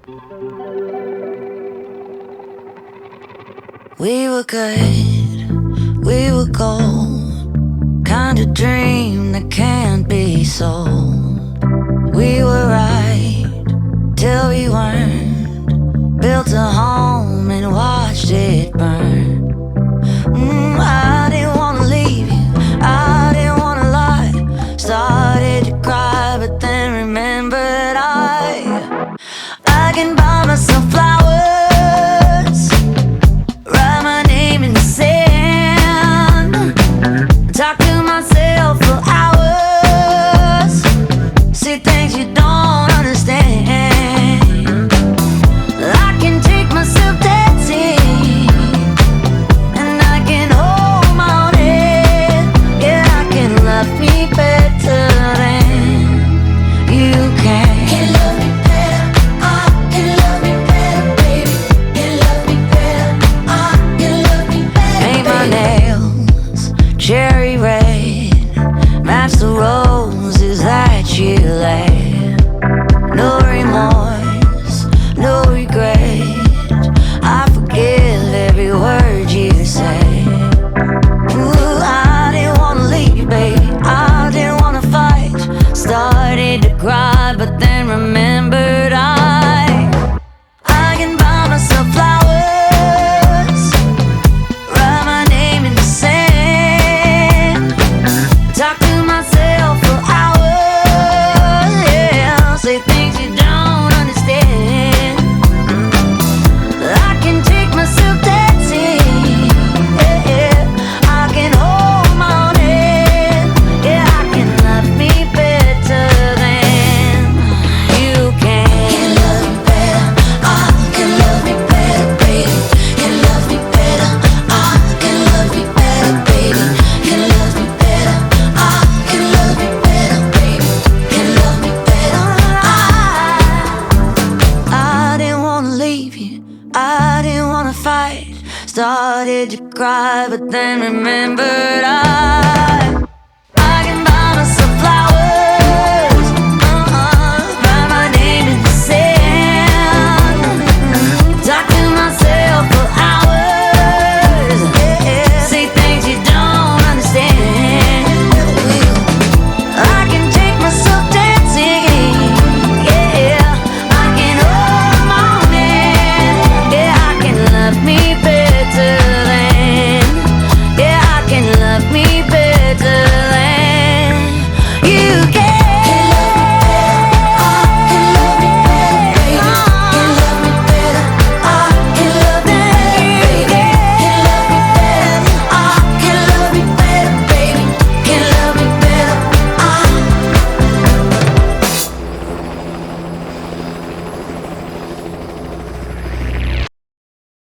We were good, we were gold, kind of dream that can't be sold. We were right till we weren't, built a home and watched it burn. I didn't wanna leave you, I didn't wanna lie. Started to cry, but then remembered I can buy myself flowers, write my name in the sand, talk to myself for hours, see things you don't understand. I can take myself dancing, and I can hold my own head. Yeah, I can love me better than you can. Can love me better, I can love me better, baby. Can love me better, I can love me better. Paint my nails cherry red, match the roses that you laid. No remorse, no regret, I forgive every word you say. Ooh, I didn't wanna leave, babe, I didn't wanna fight. Started to cry, but then remembered I can buy myself flowers, write my name in the sand, talk to myself for hours, yeah, say things you don't understand. I can take myself dancing, yeah, yeah. I can hold my own head, yeah, I can love me better than you can. Can love me better, I can love me better, baby. Can love me better, I can love me better, baby. Can love me better, I can love me better, baby. Can love me better, I didn't wanna leave you, I didn't wanna fight. Started to cry, but then remembered